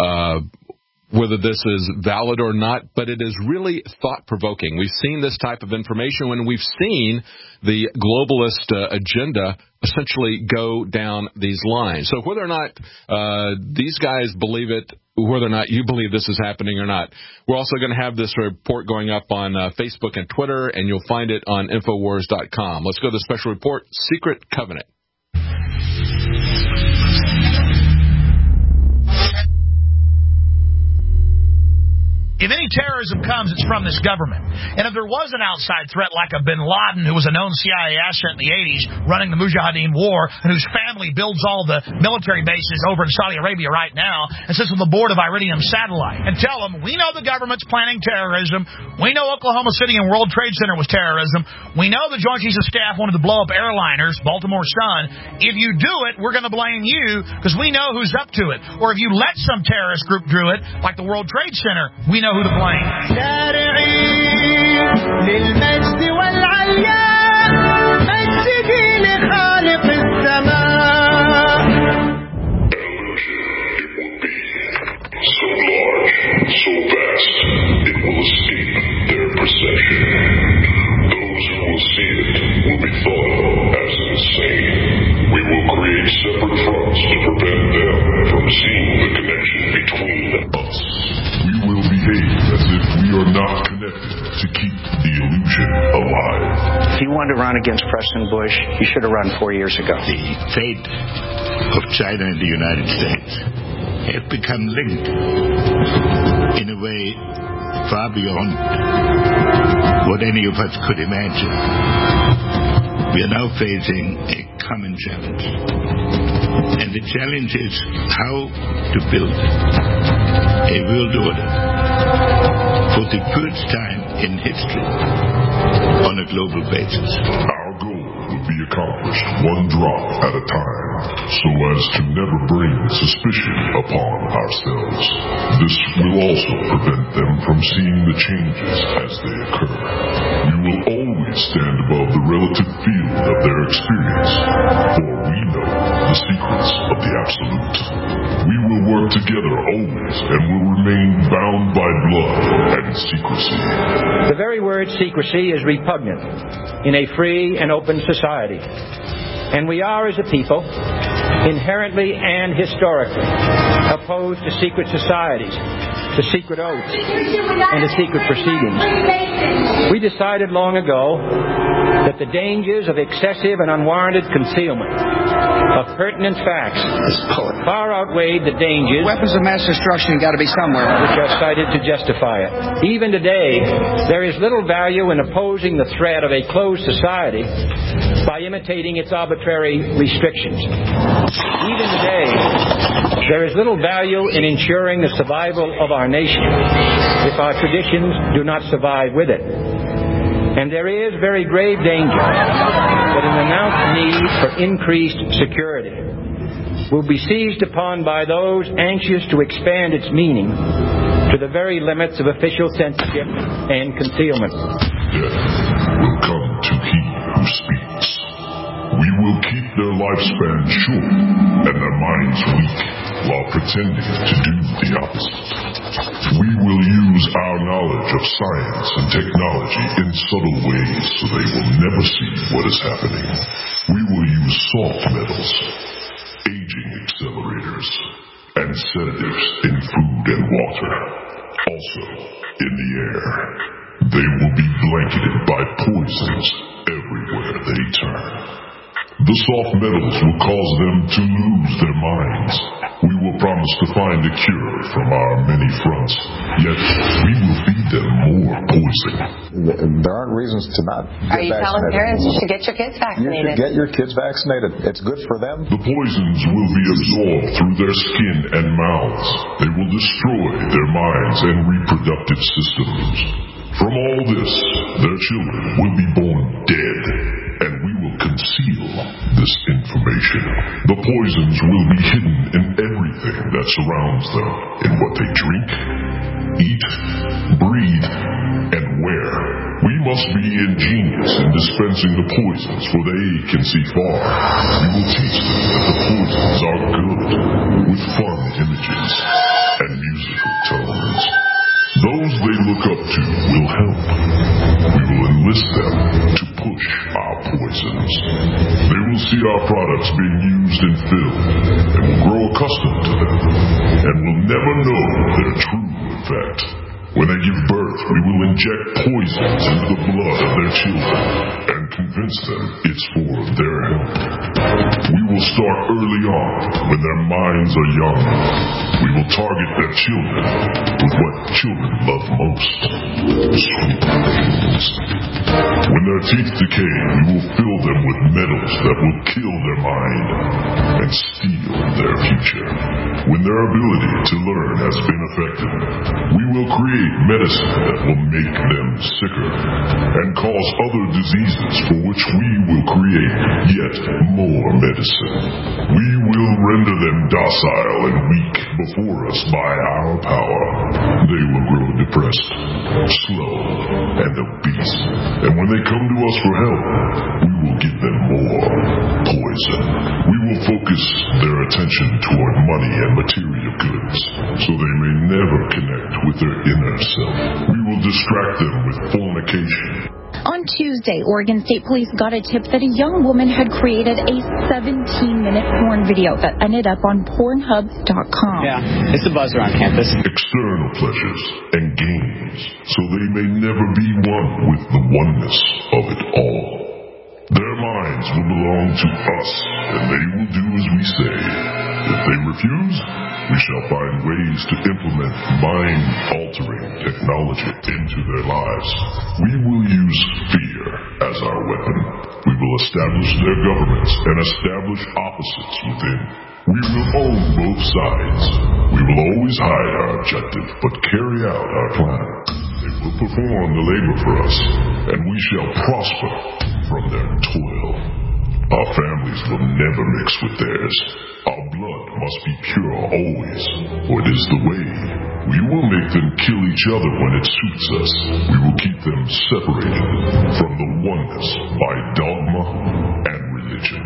whether this is valid or not, but it is really thought-provoking. We've seen this type of information when we've seen the globalist agenda essentially go down these lines. So whether or not these guys believe it, whether or not you believe this is happening or not, we're also going to have this report going up on Facebook and Twitter, and you'll find it on Infowars.com. Let's go to the special report, Secret Covenant. If any terrorism comes, it's from this government. And if there was an outside threat like a bin Laden, who was a known CIA asset in the 80s, running the Mujahideen war, and whose family builds all the military bases over in Saudi Arabia right now, and sits on the board of Iridium Satellite, and tell them, we know the government's planning terrorism. We know Oklahoma City and World Trade Center was terrorism. We know the Joint Chiefs of Staff wanted to blow up airliners, Baltimore Sun. If you do it, we're going to blame you because we know who's up to it. Or if you let some terrorist group do it, like the World Trade Center, we know who to blame. So large, so vast, it will escape their perception. Those who will see it will be thought of as insane. We will create separate fronts to prevent them from seeing the connection between us. We will behave as if we are not connected to keep the illusion alive. If you wanted to run against President Bush, you should have run 4 years ago. The fate of China and the United States have become linked in a way far beyond what any of us could imagine. We are now facing a common challenge. And the challenge is how to build a world order for the first time in history on a global basis. Our goal will be accomplished one drop at a time, so as to never bring suspicion upon ourselves. This will also prevent them from seeing the changes as they occur. We will always stand above the relative field of their experience, for we know the secrets of the absolute. We will work together always and will remain bound by blood and secrecy. The very word secrecy is repugnant in a free and open society. And we are, as a people, inherently and historically opposed to secret societies, to secret oaths, and to secret proceedings. We decided long ago that the dangers of excessive and unwarranted concealment of pertinent facts far outweighed the dangers. Weapons of mass destruction got to be somewhere, which are cited to justify it. Even today, there is little value in opposing the threat of a closed society by imitating its arbitrary restrictions. Even today, there is little value in ensuring the survival of our nation if our traditions do not survive with it. And there is very grave danger that an announced need for increased security will be seized upon by those anxious to expand its meaning to the very limits of official censorship and concealment. Death will come to he who speaks. We will keep their lifespan short and their minds weak while pretending to do the opposite. We will use our knowledge of science and technology in subtle ways so they will never see what is happening. We will use soft metals, aging accelerators, and sedatives in food and water. Also, in the air, they will be blanketed by poisons everywhere they turn. The soft metals will cause them to lose their minds. We will promise to find a cure from our many fronts, yet we will feed them more poison. There aren't reasons to not get vaccinated. Are you telling parents you should get your kids vaccinated? You should get your kids vaccinated. It's good for them. The poisons will be absorbed through their skin and mouths. They will destroy their minds and reproductive systems. From all this, their children will be born dead, and we will conceal this information. The poisons will be hidden in everything that surrounds them, in what they drink, eat, breathe, and wear. We must be ingenious in dispensing the poisons, for they can see far. We will teach them that the poisons are good, with fun images and musical tones. Those they look up to will help. We will enlist them to push our poisons. They will see our products being used and filled, and will grow accustomed to them, and will never know their true effect. When they give birth, we will inject poisons into the blood of their children, and convince them it's for their help. We will start early on, when their minds are young. We will target their children with what children love most, sweet things. When their teeth decay, we will fill them with metals that will kill their mind and steal their future. When their ability to learn has been affected, we will create medicine that will make them sicker and cause other diseases for which we will create yet more medicine. We will render them docile and weak before us by our power. They will grow depressed, slow, and obese. And when they come to us for help, we will give them more poison. We will focus their attention toward money and material goods, so they may never connect with their inner self. We will distract them with fornication. On Tuesday, Oregon State Police got a tip that a young woman had created a 17-minute porn video that ended up on Pornhub.com. Yeah, it's a buzz around campus. External pleasures and games, so they may never be one with the oneness of it all. Their minds will belong to us, and they will do as we say. If they refuse, we shall find ways to implement mind-altering technology into their lives. We will use fear as our weapon. We will establish their governments and establish opposites within. We will own both sides. We will always hide our objective, but carry out our plan. They will perform the labor for us, and we shall prosper from their toil. Our families will never mix with theirs. Our blood must be pure always, for it is the way. We will make them kill each other when it suits us. We will keep them separated from the oneness by dogma and religion.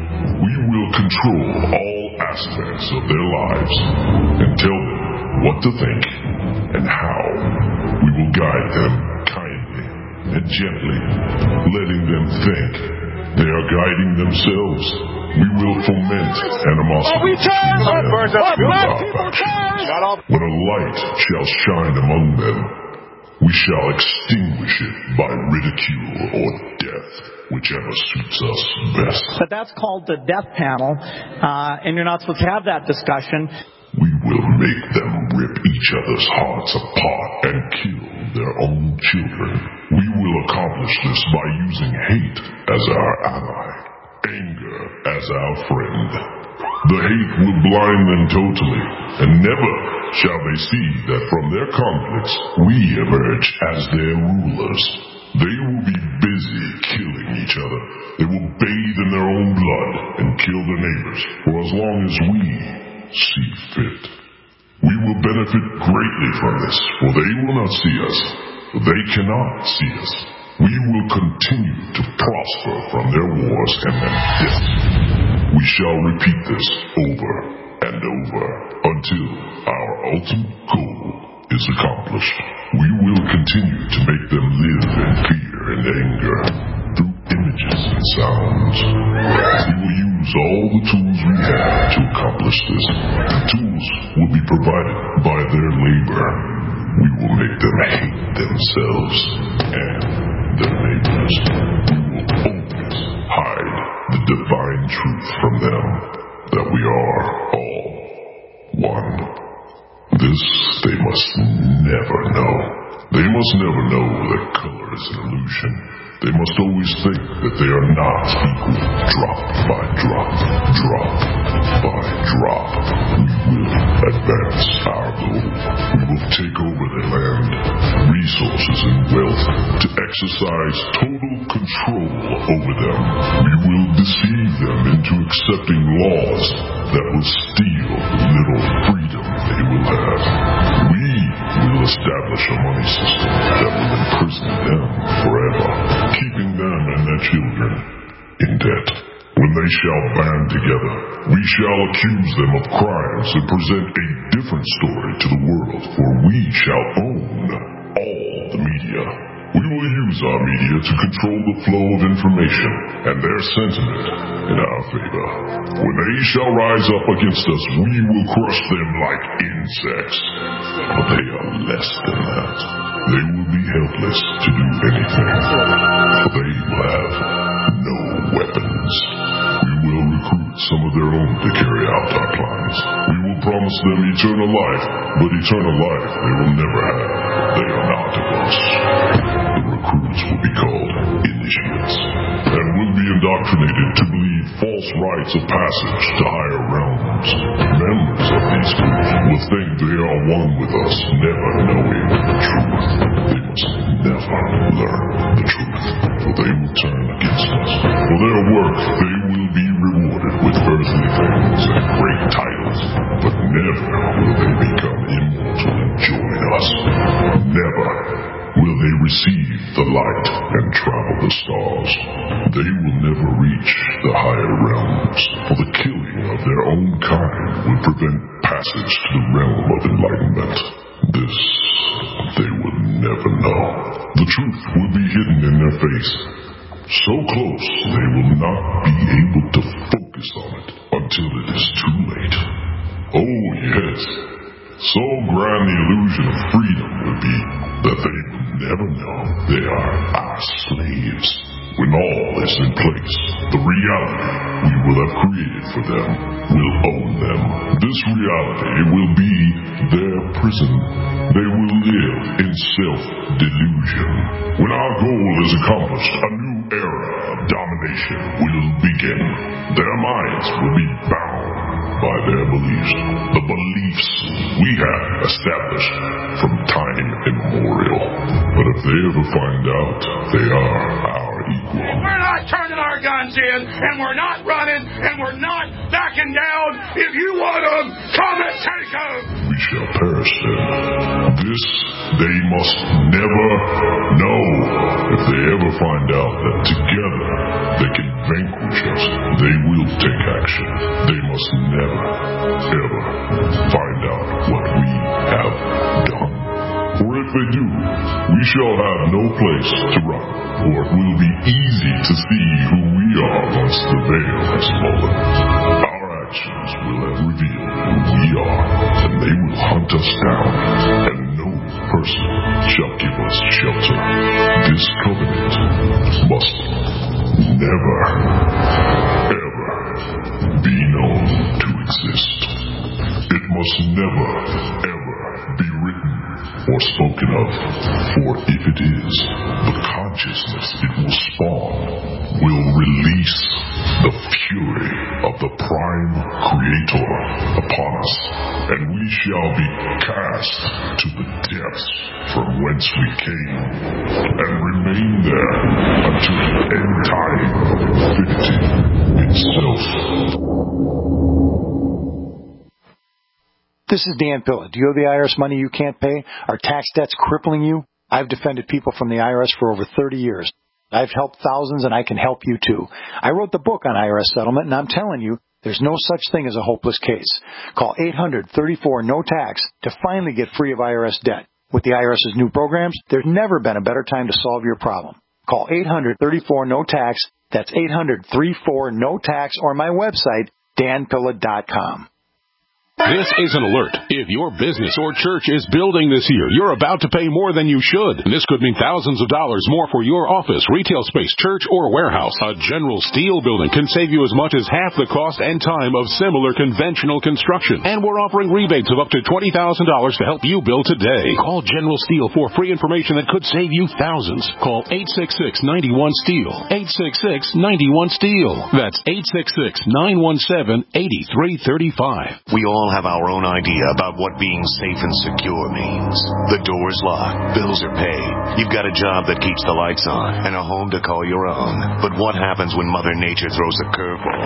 We will control all aspects of their lives and tell them what to think and how. We will guide them kindly and gently, letting them think. They are guiding themselves. We will foment animosity between them and build our factions. When a light shall shine among them, we shall extinguish it by ridicule or death, whichever suits us best. But that's called the death panel, and you're not supposed to have that discussion. We will make them rip each other's hearts apart and kill their own children. We will accomplish this by using hate as our ally, anger as our friend. The hate will blind them totally, and never shall they see that from their conflicts we emerge as their rulers. They will be busy killing each other. They will bathe in their own blood and kill their neighbors for as long as we see fit. We will benefit greatly from this, for they will not see us. They cannot see us. We will continue to prosper from their wars and their death. We shall repeat this over and over until our ultimate goal is accomplished. We will continue to make them live in fear and anger through images and sounds. We will use all the tools we have to accomplish this. The tools will be provided by their labor. We will make them hate themselves and their neighbors. We will always hide the divine truth from them, that we are all one. This they must never know. They must never know that color is an illusion. They must always think that they are not equal. Drop by drop, drop by drop, we will advance our goal. We will take over their land, resources, and wealth to exercise total control over them. We will deceive them into accepting laws that will steal the little freedom they will have. We will establish a money system that will imprison them forever, keeping them and their children in debt. When they shall band together, we shall accuse them of crimes and present a different story to the world, for we shall own all the media. We will use our media to control the flow of information and their sentiment in our favor. When they shall rise up against us, we will crush them like insects. But they are less than that. They will be helpless to do anything, for they will have no weapons. We will recruit some of their own to carry out our plans. We will promise them eternal life, but eternal life they will never have. They are not of us. The recruits will be called initiates, and will be indoctrinated to believe false rites of passage to higher realms. Members of these groups will think they are one with us, never knowing the truth. They must never learn the truth, for they will turn against us. For their work, they will be rewarded with earthly things and great titles, but never will they become immortal and join us. Never will they receive the light and travel the stars. They will never reach the higher realms, for the killing of their own kind will prevent passage to the realm of enlightenment. This they will never know. The truth will be hidden in their face, so close they will not be able to focus on it until it is too late. Oh yes, so grand the illusion of freedom will be that they will never know they are our slaves. when all is in place, the reality we will have created for them will own them. This reality will be their prison. They will live in self-delusion. When our goal is accomplished, a new era of domination will begin. Their minds will be bound by their beliefs, the beliefs we have established from time immemorial. But if they ever find out they are our equal, we're not turning our guns in, and we're not running, and we're not backing down. If you want them, come and take them. We shall perish then. This they must never know. If they ever find out that together they can vanquish us, they will take action. They must never, ever find out what we have done. For if they do, we shall have no place to run, for it will be easy to see who we are once the veil has fallen. Our actions will have revealed who we are, and they will hunt us down, and no person shall give us shelter. This covenant must never, ever be known to exist. It must never, ever be written or spoken of, for if it is, the consciousness it will spawn will release the fury of the Prime Creator upon us, and we shall be cast to the depths from whence we came, and remain there until the end time of infinity itself. This is Dan Pilla. Do you owe the IRS money you can't pay? Are tax debts crippling you? I've defended people from the IRS for over 30 years. I've helped thousands, and I can help you too. I wrote the book on IRS settlement, and I'm telling you, there's no such thing as a hopeless case. Call 800-34-NO-TAX to finally get free of IRS debt. With the IRS's new programs, there's never been a better time to solve your problem. Call 800-34-NO-TAX. That's 800-34-NO-TAX, or my website, danpilla.com. This is an alert. If your business or church is building this year, you're about to pay more than you should. And this could mean thousands of dollars more for your office, retail space, church, or warehouse. A General Steel building can save you as much as half the cost and time of similar conventional construction. And we're offering rebates of up to $20,000 to help you build today. Call General Steel for free information that could save you thousands. Call 866-91-STEEL. 866-91-STEEL. That's 866-917-8335. We all have our own idea about what being safe and secure means. The door's locked, bills are paid, you've got a job that keeps the lights on, and a home to call your own. But what happens when Mother Nature throws a curveball?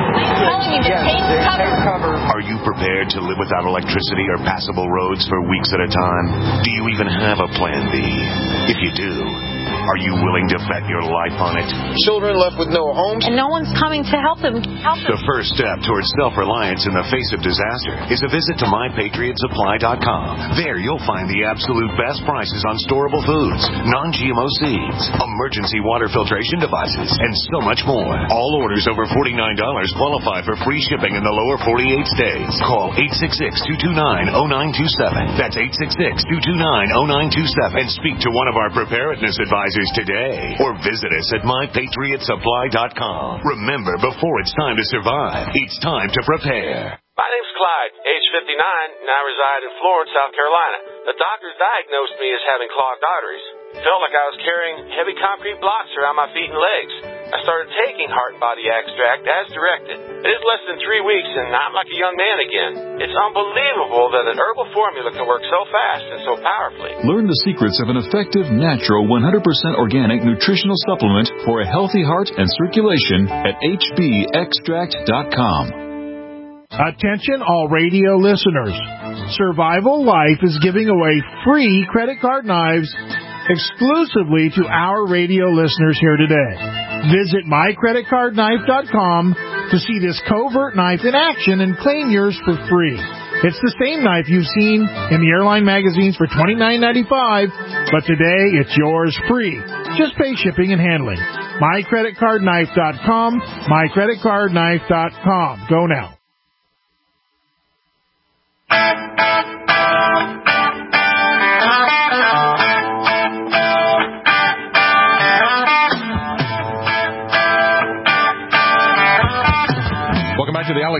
Are you prepared to live without electricity or passable roads for weeks at a time? Do you even have a plan B? If you do, are you willing to bet your life on it? Children left with no homes, and no one's coming to help them. The first step towards self-reliance in the face of disaster is a visit to MyPatriotSupply.com. There you'll find the absolute best prices on storable foods, non-GMO seeds, emergency water filtration devices, and so much more. All orders over $49 qualify for free shipping in the lower 48 states. Call 866-229-0927. That's 866-229-0927 and speak to one of our preparedness advisors today, or visit us at MyPatriotSupply.com. Remember, before it's time to survive, it's time to prepare. My name's Clyde, age 59, and I reside in Florence, South Carolina. The doctors diagnosed me as having clogged arteries. Felt like I was carrying heavy concrete blocks around my feet and legs. I started taking Heart and Body Extract as directed. It is less than 3 weeks, and I'm like a young man again. It's unbelievable that an herbal formula can work so fast and so powerfully. Learn the secrets of an effective, natural, 100% organic nutritional supplement for a healthy heart and circulation at hbextract.com. Attention all radio listeners. Survival Life is giving away free credit card knives exclusively to our radio listeners here today. Visit mycreditcardknife.com to see this covert knife in action and claim yours for free. It's the same knife you've seen in the airline magazines for $29.95, but today it's yours free. Just pay shipping and handling. mycreditcardknife.com, mycreditcardknife.com. Go now.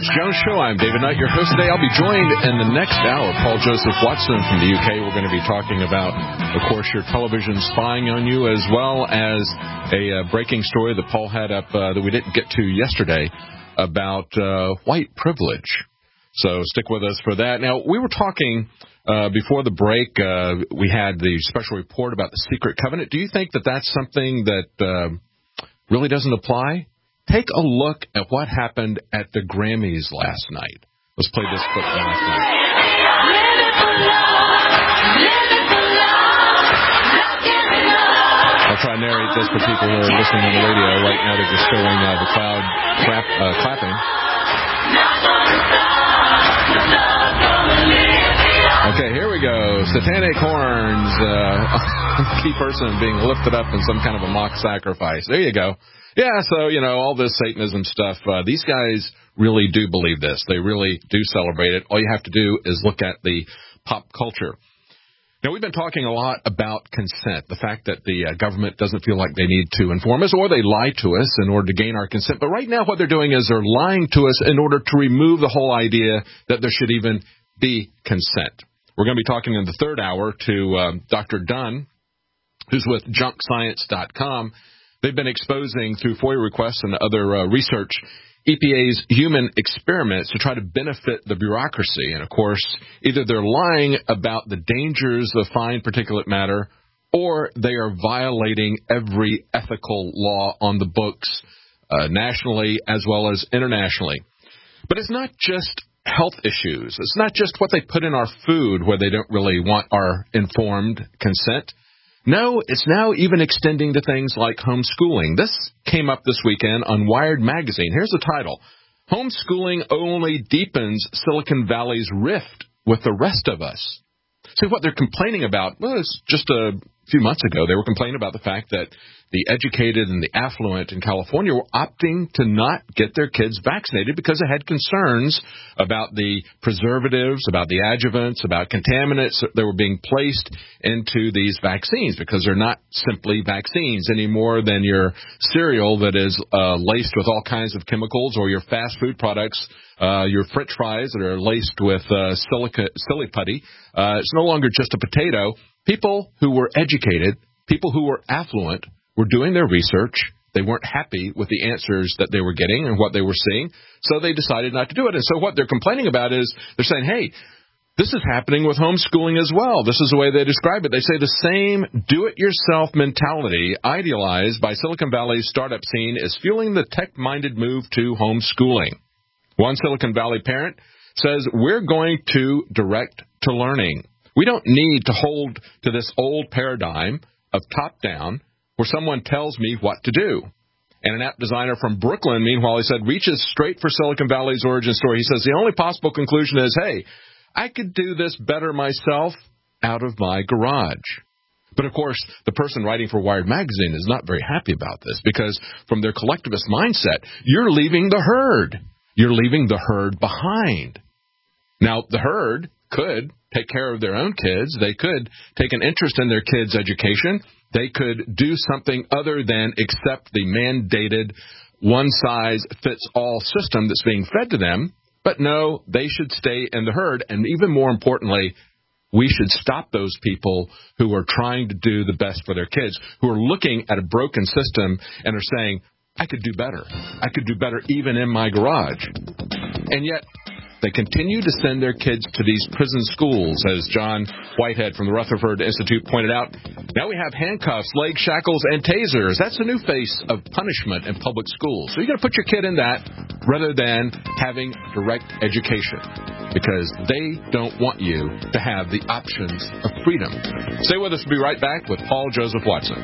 Alex Jones Show. I'm David Knight, your host today. I'll be joined in the next hour, Paul Joseph Watson from the UK. We're going to be talking about, of course, your television spying on you, as well as a breaking story that Paul had up that we didn't get to yesterday about white privilege. So stick with us for that. Now, we were talking before the break. We had the special report about the secret covenant. Do you think that that's something that really doesn't apply? Take a look at what happened at the Grammys last night. Let's play this clip from last night. I'll try to narrate this for people who are listening on the radio. Right now they're just showing the crowd clapping. Okay, here we go. Satanic horns. Key person being lifted up in some kind of a mock sacrifice. There you go. Yeah, so, all this Satanism stuff, these guys really do believe this. They really do celebrate it. All you have to do is look at the pop culture. Now, we've been talking a lot about consent, the fact that the government doesn't feel like they need to inform us, or they lie to us in order to gain our consent. But right now what they're doing is they're lying to us in order to remove the whole idea that there should even be consent. We're going to be talking in the third hour to Dr. Dunn, who's with junkscience.com. They've been exposing, through FOIA requests and other research, EPA's human experiments to try to benefit the bureaucracy. And, of course, either they're lying about the dangers of fine particulate matter, or they are violating every ethical law on the books nationally as well as internationally. But it's not just health issues. It's not just what they put in our food where they don't really want our informed consent. No, it's now even extending to things like homeschooling. This came up this weekend on Wired magazine. Here's the title. Homeschooling only deepens Silicon Valley's rift with the rest of us. See, what they're complaining about, well, it's just a few months ago, they were complaining about the fact that the educated and the affluent in California were opting to not get their kids vaccinated because they had concerns about the preservatives, about the adjuvants, about contaminants that were being placed into these vaccines, because they're not simply vaccines any more than your cereal that is laced with all kinds of chemicals, or your fast food products, your French fries that are laced with silly putty. It's no longer just a potato. People who were educated, people who were affluent, were doing their research. They weren't happy with the answers that they were getting and what they were seeing, so they decided not to do it. And so what they're complaining about is they're saying, hey, this is happening with homeschooling as well. This is the way they describe it. They say the same do-it-yourself mentality idealized by Silicon Valley's startup scene is fueling the tech-minded move to homeschooling. One Silicon Valley parent says, we're going to direct to learning. We don't need to hold to this old paradigm of top-down where someone tells me what to do. And an app designer from Brooklyn, meanwhile, he said, reaches straight for Silicon Valley's origin story. He says the only possible conclusion is, hey, I could do this better myself out of my garage. But, of course, the person writing for Wired magazine is not very happy about this, because from their collectivist mindset, you're leaving the herd. You're leaving the herd behind. Now, the herd could take care of their own kids. They could take an interest in their kids' education. They could do something other than accept the mandated one-size-fits-all system that's being fed to them. But no, they should stay in the herd. And even more importantly, we should stop those people who are trying to do the best for their kids, who are looking at a broken system and are saying, I could do better. I could do better even in my garage. And yet, they continue to send their kids to these prison schools, as John Whitehead from the Rutherford Institute pointed out. Now we have handcuffs, leg shackles, and tasers. That's a new face of punishment in public schools. So you're going to put your kid in that rather than having direct education, because they don't want you to have the options of freedom. Stay with us. We'll be right back with Paul Joseph Watson.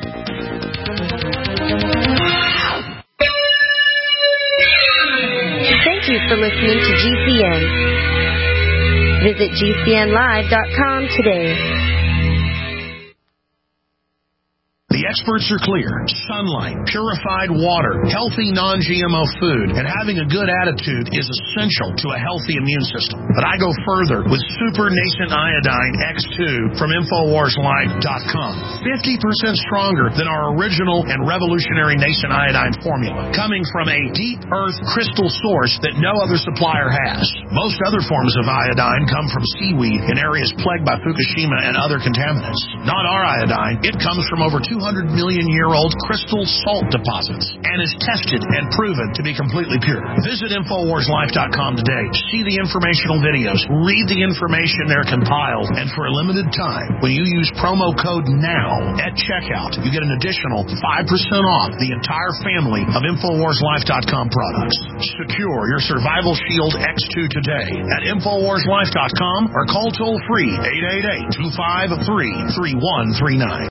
Thank you for listening to GCN. Visit GCNlive.com today. The experts are clear. Sunlight, purified water, healthy non-GMO food, and having a good attitude is essential to a healthy immune system. But I go further with Super Nascent Iodine X2 from InfoWarsLife.com. 50% stronger than our original and revolutionary Nascent Iodine formula, coming from a deep earth crystal source that no other supplier has. Most other forms of iodine come from seaweed in areas plagued by Fukushima and other contaminants. Not our iodine. It comes from over 200 million year old crystal salt deposits and is tested and proven to be completely pure. Visit InfoWarsLife.com today. See the informational videos. Read the information they're compiled. And for a limited time, when you use promo code NOW at checkout, you get an additional 5% off the entire family of InfoWarsLife.com products. Secure your Survival Shield X2 today at InfoWarsLife.com or call toll free 888-253-3139.